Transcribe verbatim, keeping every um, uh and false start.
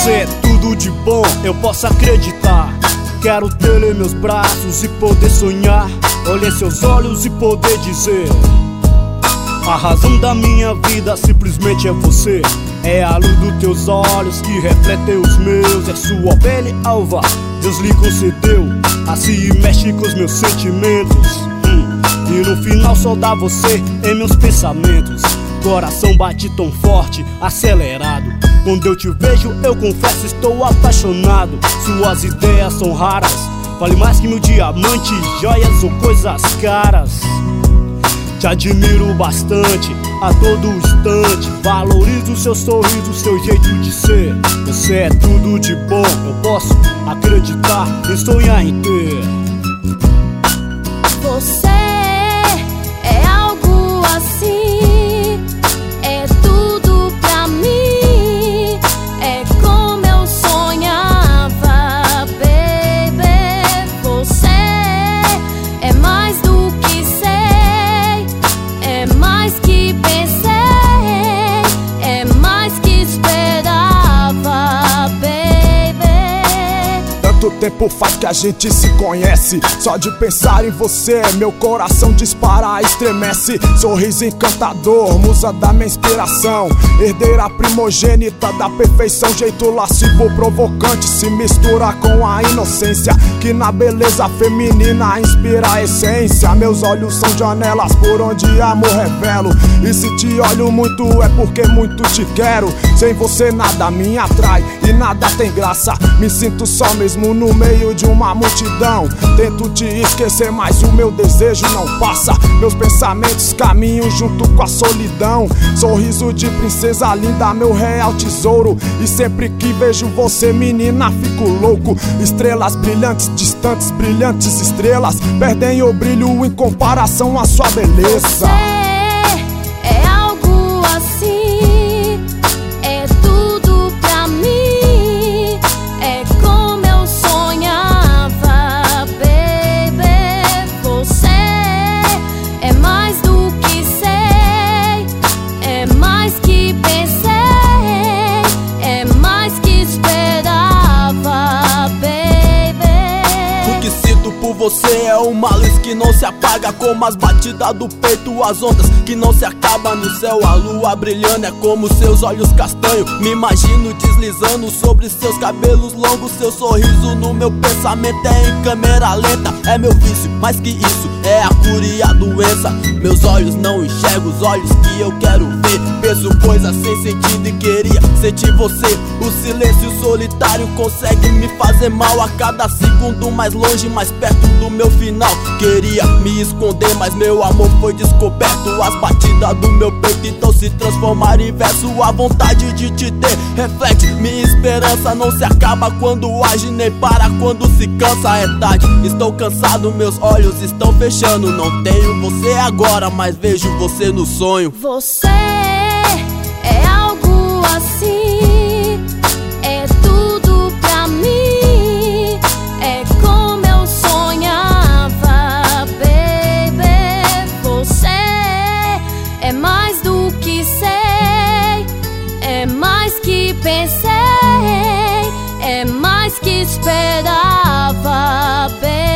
Você é tudo de bom, eu posso acreditar. Quero ter em meus braços e poder sonhar. Olhar em seus olhos e poder dizer: a razão da minha vida simplesmente é você. É a luz dos teus olhos que refletem os meus. É sua pele alva, Deus lhe concedeu. Assim mexe com os meus sentimentos. hum. E no final só dá você em meus pensamentos. Coração bate tão forte, acelerado. Quando eu te vejo eu confesso estou apaixonado. Suas ideias são raras, vale mais que mil diamantes, joias ou coisas caras. Te admiro bastante, a todo instante. Valorizo seu sorriso, seu jeito de ser. Você é tudo de bom, eu posso acreditar e sonhar em ter. Você é algo assim, é tudo pra mim. É como eu sonhava, baby. Você é mais do que sei, é mais que pensei, é mais que esperava, baby. Tanto tempo faz que a gente se conhece. Só de pensar em você, meu coração dispara, estremece. Sorriso encantador, musa da minha inspiração. Herdeira primogênita da perfeição. Jeito lascivo, provocante, se mistura com a inocência que na beleza feminina inspira a essência. Meus olhos são janelas por onde amor revelo. E se te olho muito é porque muito te quero. Sem você nada me atrai e nada tem graça. Me sinto só mesmo no meio de uma multidão. Tento te esquecer, mas o meu desejo não passa. Meus pensamentos caminham junto com a solidão. Sorriso de princesa linda, meu real tesouro. E sempre que vejo você, menina, fico louco. Estrelas brilhantes, distantes, brilhantes estrelas perdem o brilho em comparação à sua beleza. Você é algo assim, é tudo pra mim. É como eu sonhava, baby. Você é mais do que sei, é mais que pensei, é mais que esperava, baby. O que sinto por você é uma luz que não se apaga, como as batidas do peito, as ondas que não se acabam. No céu a lua brilhando, é como seus olhos castanhos. Me imagino deslizando sobre seus cabelos longos. Seu sorriso no meu pensamento é em câmera lenta. É meu vício, mais que isso, é a cura e a doença. Meus olhos não enxergam os olhos que eu quero ver. Penso coisas sem sentido e queria sentir você. O silêncio solitário consegue me fazer mal. A cada segundo mais longe, mais perto do meu final. Queria me esconder, mas meu amor foi descoberto. As batidas do meu peito então se transformaram em verso. A vontade de te ter reflete, minha esperança não se acaba quando age, nem para quando se cansa. É tarde, estou cansado, meus olhos estão fechando. Não tenho você agora, mas vejo você no sonho. Você é algo assim, é tudo pra mim. É como eu sonhava, baby. Você é mais do que sei, é mais que pensei, é mais que esperava, baby.